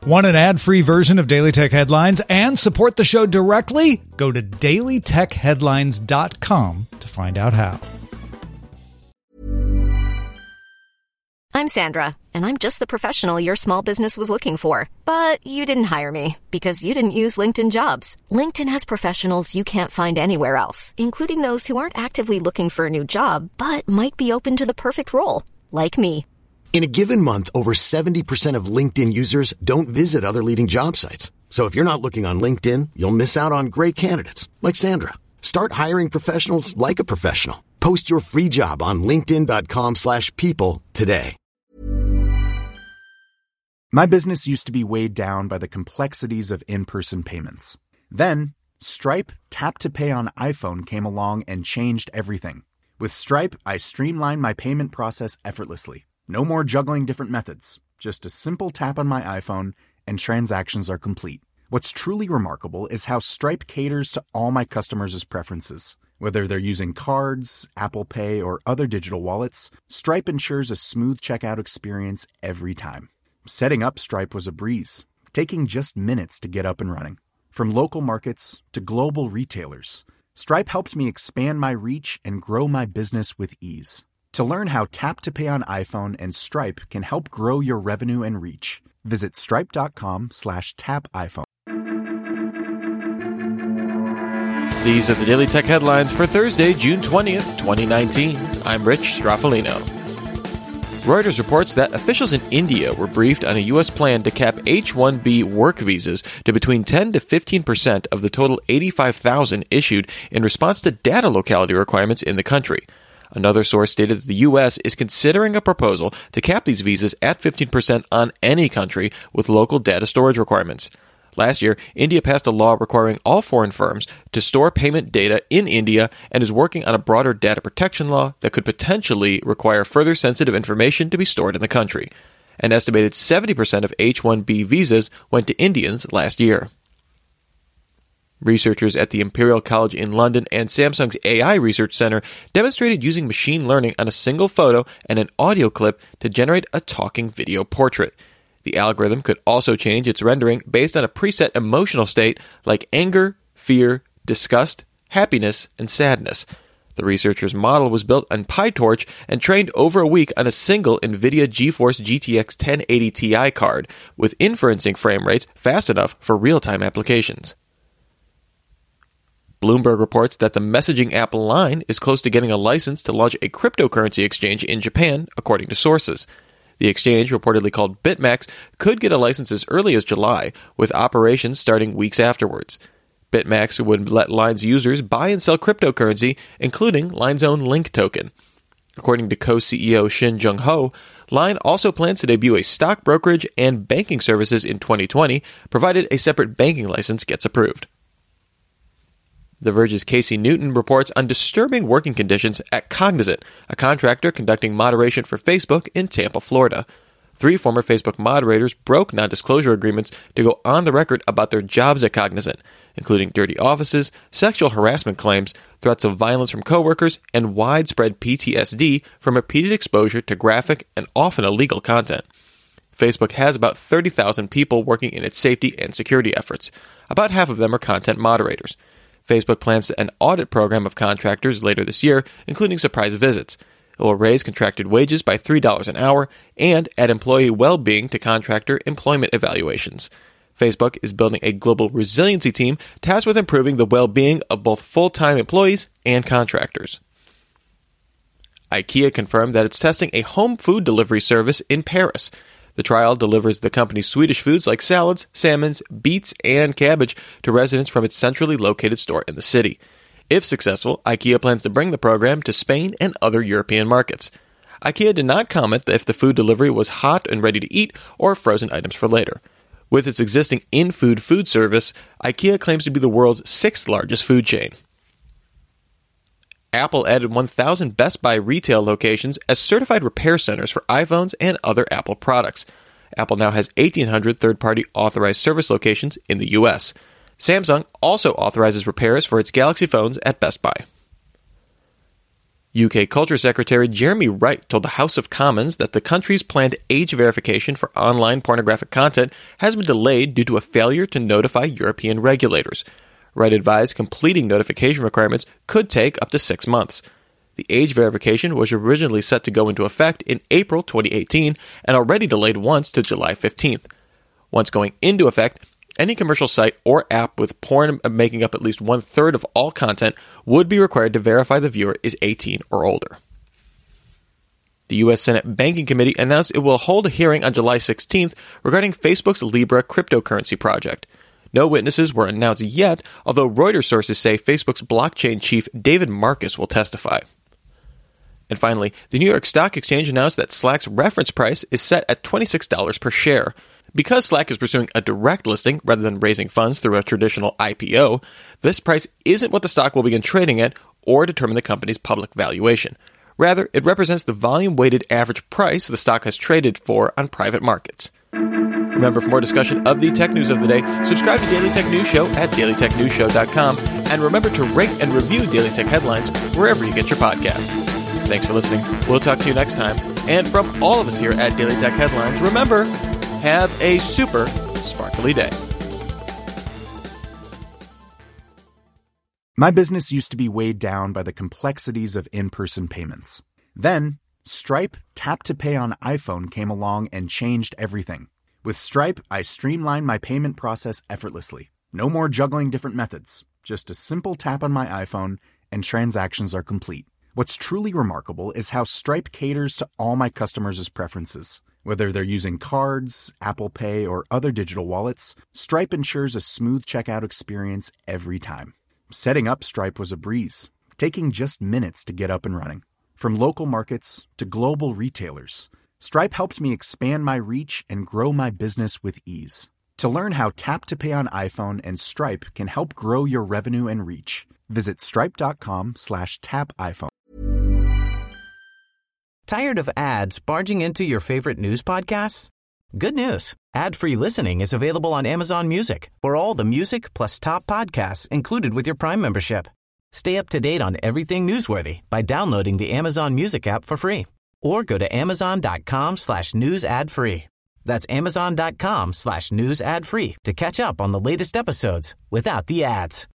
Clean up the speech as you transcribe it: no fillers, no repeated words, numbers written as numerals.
Want an ad-free version of Daily Tech Headlines and support the show directly? Go to dailytechheadlines.com to find out how. I'm Sandra, and I'm just the professional your small business was looking for. But you didn't hire me because you didn't use LinkedIn Jobs. LinkedIn has professionals you can't find anywhere else, including those who aren't actively looking for a new job, but might be open to the perfect role, like me. In a given month, over 70% of LinkedIn users don't visit other leading job sites. So if you're not looking on LinkedIn, you'll miss out on great candidates like Sandra. Start hiring professionals like a professional. Post your free job on linkedin.com/people today. My business used to be weighed down by the complexities of in-person payments. Then, Stripe Tap to Pay on iPhone came along and changed everything. With Stripe, I streamlined my payment process effortlessly. No more juggling different methods. Just a simple tap on my iPhone and transactions are complete. What's truly remarkable is how Stripe caters to all my customers' preferences. Whether they're using cards, Apple Pay, or other digital wallets, Stripe ensures a smooth checkout experience every time. Setting up Stripe was a breeze, taking just minutes to get up and running. From local markets to global retailers, Stripe helped me expand my reach and grow my business with ease. To learn how Tap to Pay on iPhone and Stripe can help grow your revenue and reach, visit stripe.com/tapiphone. These are the Daily Tech Headlines for Thursday, June 20th, 2019. I'm Rich Straffolino. Reuters reports that officials in India were briefed on a U.S. plan to cap H-1B work visas to between 10 to 15% of the total 85,000 issued in response to data locality requirements in the country. Another source stated that the U.S. is considering a proposal to cap these visas at 15% on any country with local data storage requirements. Last year, India passed a law requiring all foreign firms to store payment data in India and is working on a broader data protection law that could potentially require further sensitive information to be stored in the country. An estimated 70% of H-1B visas went to Indians last year. Researchers at the Imperial College in London and Samsung's AI Research Center demonstrated using machine learning on a single photo and an audio clip to generate a talking video portrait. The algorithm could also change its rendering based on a preset emotional state like anger, fear, disgust, happiness, and sadness. The researchers' model was built on PyTorch and trained over a week on a single NVIDIA GeForce GTX 1080 Ti card, with inferencing frame rates fast enough for real-time applications. Bloomberg reports that the messaging app Line is close to getting a license to launch a cryptocurrency exchange in Japan, according to sources. The exchange, reportedly called BitMax, could get a license as early as July, with operations starting weeks afterwards. BitMax would let Line's users buy and sell cryptocurrency, including Line's own Link token. According to co-CEO Shin Jung Ho, Line also plans to debut a stock brokerage and banking services in 2020, provided a separate banking license gets approved. The Verge's Casey Newton reports on disturbing working conditions at Cognizant, a contractor conducting moderation for Facebook in Tampa, Florida. 3 former Facebook moderators broke non-disclosure agreements to go on the record about their jobs at Cognizant, including dirty offices, sexual harassment claims, threats of violence from coworkers, and widespread PTSD from repeated exposure to graphic and often illegal content. Facebook has about 30,000 people working in its safety and security efforts. About half of them are content moderators. Facebook plans an audit program of contractors later this year, including surprise visits. It will raise contracted wages by $3 an hour and add employee well-being to contractor employment evaluations. Facebook is building a global resiliency team tasked with improving the well-being of both full-time employees and contractors. IKEA confirmed that it's testing a home food delivery service in Paris. The trial delivers the company's Swedish foods like salads, salmons, beets, and cabbage to residents from its centrally located store in the city. If successful, IKEA plans to bring the program to Spain and other European markets. IKEA did not comment if the food delivery was hot and ready to eat or frozen items for later. With its existing in-food food service, IKEA claims to be the world's 6th largest food chain. Apple added 1,000 Best Buy retail locations as certified repair centers for iPhones and other Apple products. Apple now has 1,800 third-party authorized service locations in the U.S. Samsung also authorizes repairs for its Galaxy phones at Best Buy. UK Culture Secretary Jeremy Wright told the House of Commons that the country's planned age verification for online pornographic content has been delayed due to a failure to notify European regulators. Wright advised completing notification requirements could take up to 6 months. The age verification was originally set to go into effect in April 2018 and already delayed once to July 15th. Once going into effect, any commercial site or app with porn making up at least 1/3 of all content would be required to verify the viewer is 18 or older. The U.S. Senate Banking Committee announced it will hold a hearing on July 16th regarding Facebook's Libra cryptocurrency project. No witnesses were announced yet, although Reuters sources say Facebook's blockchain chief David Marcus will testify. And finally, the New York Stock Exchange announced that Slack's reference price is set at $26 per share. Because Slack is pursuing a direct listing rather than raising funds through a traditional IPO, this price isn't what the stock will begin trading at or determine the company's public valuation. Rather, it represents the volume-weighted average price the stock has traded for on private markets. Remember, for more discussion of the tech news of the day, subscribe to Daily Tech News Show at dailytechnewsshow.com, and remember to rate and review Daily Tech Headlines wherever you get your podcasts. Thanks for listening. We'll talk to you next time. And from all of us here at Daily Tech Headlines, remember, have a super sparkly day. My business used to be weighed down by the complexities of in-person payments. Then, Stripe Tap to Pay on iPhone came along and changed everything. With Stripe, I streamlined my payment process effortlessly. No more juggling different methods. Just a simple tap on my iPhone and transactions are complete. What's truly remarkable is how Stripe caters to all my customers' preferences. Whether they're using cards, Apple Pay, or other digital wallets, Stripe ensures a smooth checkout experience every time. Setting up Stripe was a breeze, taking just minutes to get up and running. From local markets to global retailers, Stripe helped me expand my reach and grow my business with ease. To learn how Tap to Pay on iPhone and Stripe can help grow your revenue and reach, visit stripe.com/tapiphone. Tired of ads barging into your favorite news podcasts? Good news. Ad-free listening is available on Amazon Music for all the music plus top podcasts included with your Prime membership. Stay up to date on everything newsworthy by downloading the Amazon Music app for free or go to amazon.com/news ad free. That's amazon.com/news ad free to catch up on the latest episodes without the ads.